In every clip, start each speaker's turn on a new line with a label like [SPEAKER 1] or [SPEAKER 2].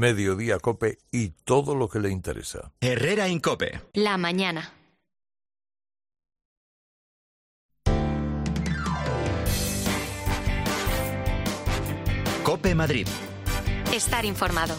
[SPEAKER 1] Mediodía COPE y todo lo que le interesa.
[SPEAKER 2] Herrera en COPE.
[SPEAKER 3] La mañana.
[SPEAKER 2] COPE Madrid.
[SPEAKER 3] Estar informado.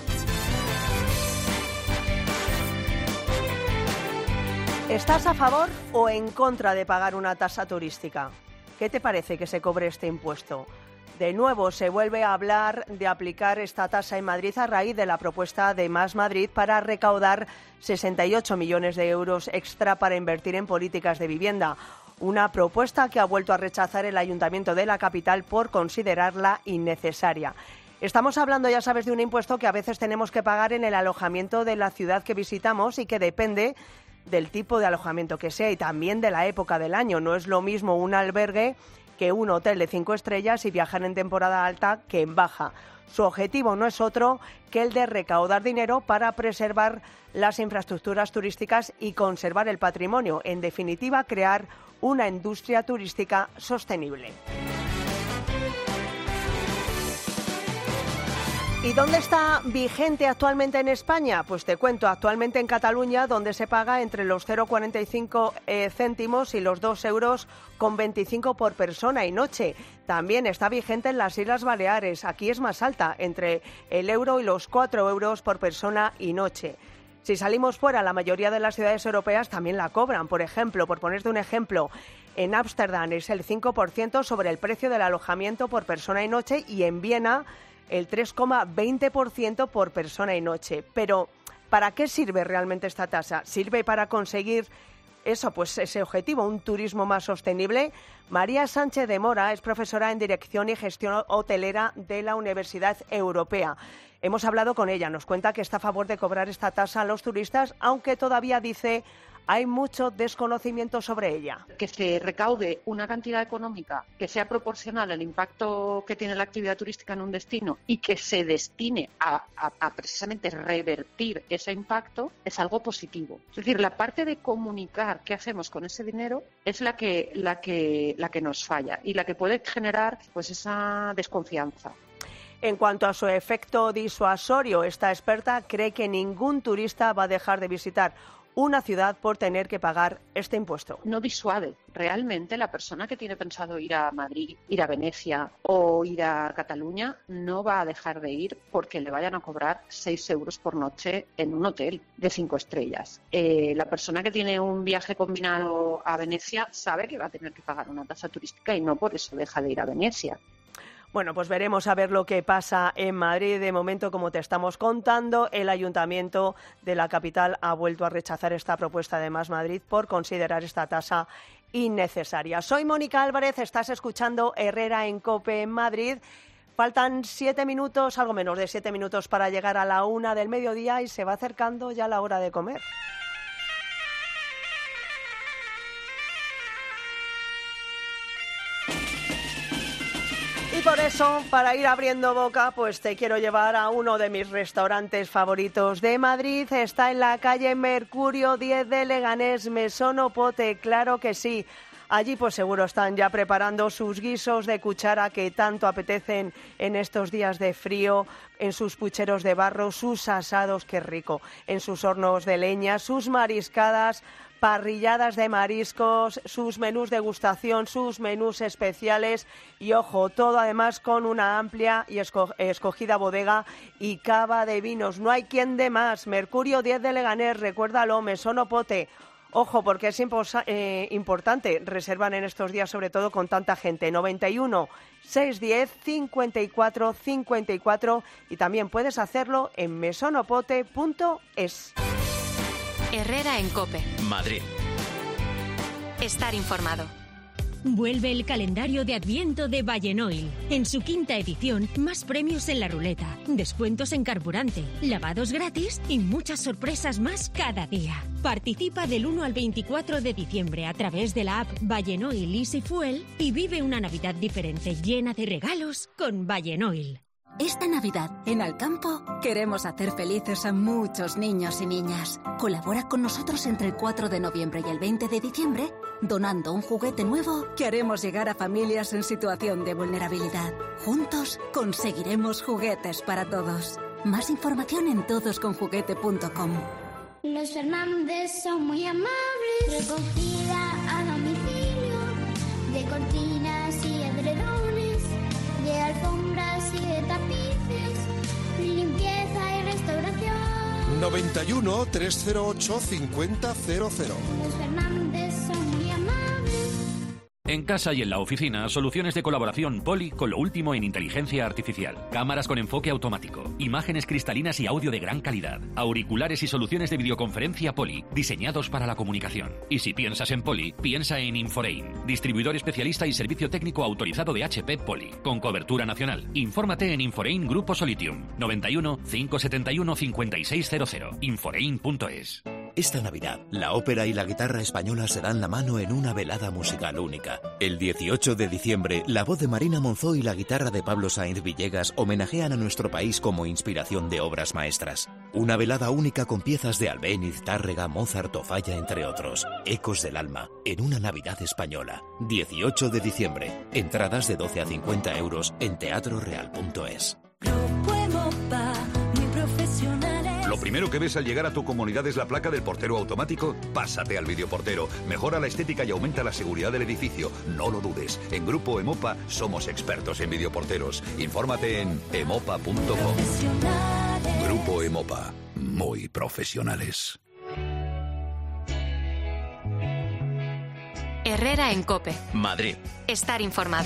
[SPEAKER 4] ¿Estás a favor o en contra de pagar una tasa turística? ¿Qué te parece que se cobre este impuesto? De nuevo se vuelve a hablar de aplicar esta tasa en Madrid a raíz de la propuesta de Más Madrid para recaudar 68 millones de euros extra para invertir en políticas de vivienda. Una propuesta que ha vuelto a rechazar el Ayuntamiento de la capital por considerarla innecesaria. Estamos hablando, ya sabes, de un impuesto que a veces tenemos que pagar en el alojamiento de la ciudad que visitamos y que depende del tipo de alojamiento que sea y también de la época del año. No es lo mismo un albergue que un hotel de 5 estrellas y viajar en temporada alta que en baja. Su objetivo no es otro que el de recaudar dinero para preservar las infraestructuras turísticas y conservar el patrimonio. En definitiva, crear una industria turística sostenible. ¿Y dónde está vigente actualmente en España? Pues te cuento, actualmente en Cataluña, donde se paga entre los 0,45 céntimos y los 2,25 euros por persona y noche. También está vigente en las Islas Baleares. Aquí es más alta, entre el euro y los 4 euros por persona y noche. Si salimos fuera, la mayoría de las ciudades europeas también la cobran. Por ejemplo, por ponerte un ejemplo, en Ámsterdam es el 5% sobre el precio del alojamiento por persona y noche y en Viena el 3,20% por persona y noche. Pero, ¿para qué sirve realmente esta tasa? ¿Sirve para conseguir eso, pues ese objetivo, un turismo más sostenible? María Sánchez de Mora es profesora en Dirección y Gestión Hotelera de la Universidad Europea. Hemos hablado con ella, nos cuenta que está a favor de cobrar esta tasa a los turistas, aunque todavía dice hay mucho desconocimiento sobre ella.
[SPEAKER 5] Que se recaude una cantidad económica que sea proporcional al impacto que tiene la actividad turística en un destino y que se destine a precisamente revertir ese impacto es algo positivo. Es decir, la parte de comunicar qué hacemos con ese dinero es la que nos falla y la que puede generar pues esa desconfianza.
[SPEAKER 4] En cuanto a su efecto disuasorio, esta experta cree que ningún turista va a dejar de visitar una ciudad por tener que pagar este impuesto.
[SPEAKER 5] No disuade. Realmente la persona que tiene pensado ir a Madrid, ir a Venecia o ir a Cataluña no va a dejar de ir porque le vayan a cobrar 6 euros por noche en un hotel de 5 estrellas. La persona que tiene un viaje combinado a Venecia sabe que va a tener que pagar una tasa turística y no por eso deja de ir a Venecia.
[SPEAKER 4] Bueno, pues veremos a ver lo que pasa en Madrid. De momento, como te estamos contando, el Ayuntamiento de la capital ha vuelto a rechazar esta propuesta de Más Madrid por considerar esta tasa innecesaria. Soy Mónica Álvarez, estás escuchando Herrera en COPE en Madrid. Faltan 7 minutos, algo menos de 7 minutos para llegar a la 1 del mediodía y se va acercando ya la hora de comer. Y por eso, para ir abriendo boca, pues te quiero llevar a uno de mis restaurantes favoritos de Madrid. Está en la calle Mercurio 10 de Leganés, Mesón o Pote, claro que sí. Allí pues seguro están ya preparando sus guisos de cuchara que tanto apetecen en estos días de frío, en sus pucheros de barro, sus asados, qué rico, en sus hornos de leña, sus mariscadas, parrilladas de mariscos, sus menús degustación, sus menús especiales y, ojo, todo además con una amplia y escogida bodega y cava de vinos. No hay quien dé más. Mercurio 10 de Leganés, recuérdalo, Mesón o Pote. Ojo, porque es importante, reservan en estos días, sobre todo con tanta gente. 91 610 54 54 y también puedes hacerlo en mesonopote.es.
[SPEAKER 3] Herrera en COPE.
[SPEAKER 2] Madrid.
[SPEAKER 3] Estar informado.
[SPEAKER 6] Vuelve el calendario de Adviento de Valenoil. En su 5ª edición, más premios en la ruleta, descuentos en carburante, lavados gratis y muchas sorpresas más cada día. Participa del 1 al 24 de diciembre a través de la app Valenoil Easy Fuel y vive una Navidad diferente llena de regalos con Valenoil.
[SPEAKER 7] Esta Navidad, en Alcampo, queremos hacer felices a muchos niños y niñas. Colabora con nosotros entre el 4 de noviembre y el 20 de diciembre, donando un juguete nuevo que haremos llegar a familias en situación de vulnerabilidad. Juntos conseguiremos juguetes para todos. Más información en todosconjuguete.com.
[SPEAKER 8] Los Fernández son muy amables. Recogida a domicilio de cortinas y edredones, de alfombras y de tapices, limpieza y restauración.
[SPEAKER 9] 91 308 5000.
[SPEAKER 8] Los Fernández son muy amables.
[SPEAKER 10] En casa y en la oficina, soluciones de colaboración Poly con lo último en inteligencia artificial. Cámaras con enfoque automático, imágenes cristalinas y audio de gran calidad, auriculares y soluciones de videoconferencia Poly, diseñados para la comunicación. Y si piensas en Poly, piensa en Inforein, distribuidor especialista y servicio técnico autorizado de HP Poly, con cobertura nacional. Infórmate en Inforein Grupo Solitium, 91 571 5600, inforein.es.
[SPEAKER 11] Esta Navidad, la ópera y la guitarra española se dan la mano en una velada musical única. El 18 de diciembre, la voz de Marina Monzó y la guitarra de Pablo Sainz Villegas homenajean a nuestro país como inspiración de obras maestras. Una velada única con piezas de Albéniz, Tárrega, Mozart o Falla, entre otros. Ecos del alma, en una Navidad española. 18 de diciembre. Entradas de 12 a 50 euros en teatroreal.es.
[SPEAKER 12] Lo primero que ves al llegar a tu comunidad es la placa del portero automático. Pásate al videoportero. Mejora la estética y aumenta la seguridad del edificio. No lo dudes. En Grupo Emopa somos expertos en videoporteros. Infórmate en emopa.com. Grupo Emopa. Muy profesionales.
[SPEAKER 3] Herrera en COPE.
[SPEAKER 2] Madrid.
[SPEAKER 3] Estar informado.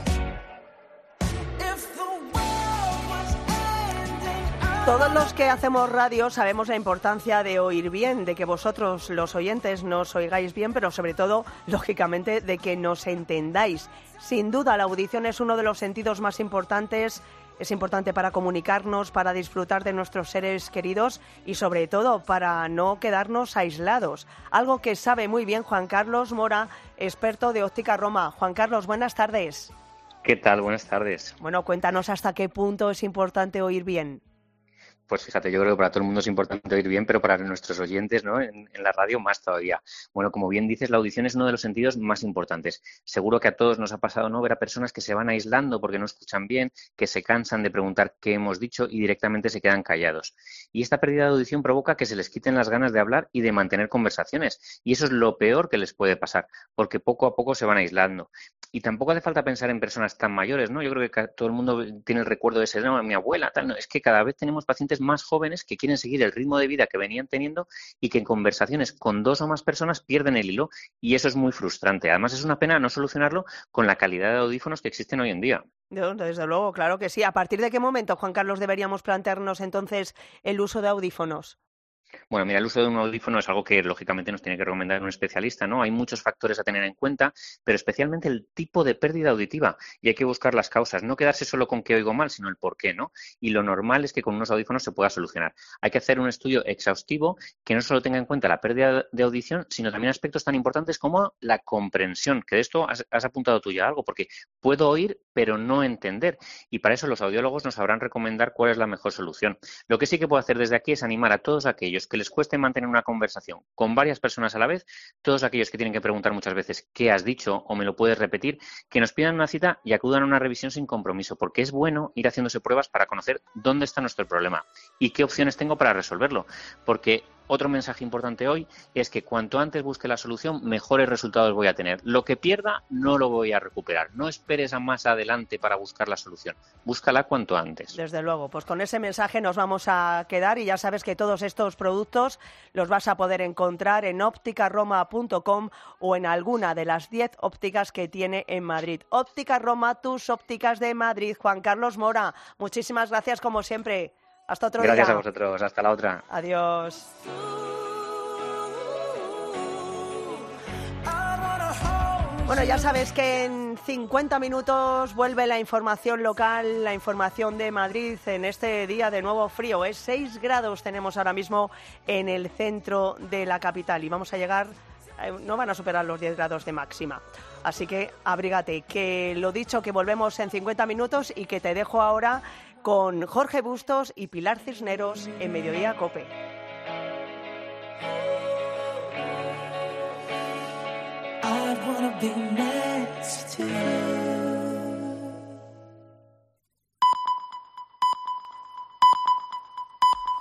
[SPEAKER 4] Todos los que hacemos radio sabemos la importancia de oír bien, de que vosotros, los oyentes, nos oigáis bien, pero sobre todo, lógicamente, de que nos entendáis. Sin duda, la audición es uno de los sentidos más importantes. Es importante para comunicarnos, para disfrutar de nuestros seres queridos y, sobre todo, para no quedarnos aislados. Algo que sabe muy bien Juan Carlos Mora, experto de Óptica Roma. Juan Carlos, buenas tardes.
[SPEAKER 13] ¿Qué tal? Buenas tardes.
[SPEAKER 4] Bueno, cuéntanos hasta qué punto es importante oír bien.
[SPEAKER 13] Pues fíjate, yo creo que para todo el mundo es importante oír bien, pero para nuestros oyentes, ¿no? En la radio más todavía. Bueno, como bien dices, la audición es uno de los sentidos más importantes. Seguro que a todos nos ha pasado, ¿no?, ver a personas que se van aislando porque no escuchan bien, que se cansan de preguntar qué hemos dicho y directamente se quedan callados. Y esta pérdida de audición provoca que se les quiten las ganas de hablar y de mantener conversaciones. Y eso es lo peor que les puede pasar, porque poco a poco se van aislando. Y tampoco hace falta pensar en personas tan mayores, ¿no? Yo creo que todo el mundo tiene el recuerdo de ese, no, mi abuela, tal, no. Es que cada vez tenemos pacientes más jóvenes que quieren seguir el ritmo de vida que venían teniendo y que en conversaciones con dos o más personas pierden el hilo, y eso es muy frustrante. Además, es una pena no solucionarlo con la calidad de audífonos que existen hoy en día.
[SPEAKER 4] Desde luego, claro que sí. ¿A partir de qué momento, Juan Carlos, deberíamos plantearnos entonces el uso de audífonos?
[SPEAKER 13] Bueno, mira, el uso de un audífono es algo que lógicamente nos tiene que recomendar un especialista, ¿no? Hay muchos factores a tener en cuenta, pero especialmente el tipo de pérdida auditiva, y hay que buscar las causas, no quedarse solo con que oigo mal, sino el por qué, ¿no? Y lo normal es que con unos audífonos se pueda solucionar. Hay que hacer un estudio exhaustivo que no solo tenga en cuenta la pérdida de audición, sino también aspectos tan importantes como la comprensión, que de esto has apuntado tú ya algo, porque puedo oír pero no entender, y para eso los audiólogos nos sabrán recomendar cuál es la mejor solución. Lo que sí que puedo hacer desde aquí es animar a todos aquellos que les cueste mantener una conversación con varias personas a la vez, todos aquellos que tienen que preguntar muchas veces qué has dicho o me lo puedes repetir, que nos pidan una cita y acudan a una revisión sin compromiso, porque es bueno ir haciéndose pruebas para conocer dónde está nuestro problema y qué opciones tengo para resolverlo, porque otro mensaje importante hoy es que cuanto antes busque la solución, mejores resultados voy a tener. Lo que pierda no lo voy a recuperar. No esperes a más adelante para buscar la solución. Búscala cuanto antes.
[SPEAKER 4] Desde luego, pues con ese mensaje nos vamos a quedar, y ya sabes que todos estos productos los vas a poder encontrar en opticaroma.com o en alguna de las 10 ópticas que tiene en Madrid. Óptica Roma, tus ópticas de Madrid. Juan Carlos Mora, muchísimas gracias como siempre. Hasta otro día.
[SPEAKER 13] Gracias a vosotros. Hasta la otra.
[SPEAKER 4] Adiós. Bueno, ya sabes que en 50 minutos vuelve la información local, la información de Madrid en este día de nuevo frío. 6 grados tenemos ahora mismo en el centro de la capital y vamos a llegar, no van a superar los 10 grados de máxima. Así que abrígate, que lo dicho, que volvemos en 50 minutos y que te dejo ahora con Jorge Bustos y Pilar Cisneros en Mediodía COPE.
[SPEAKER 14] I wanna be next to you.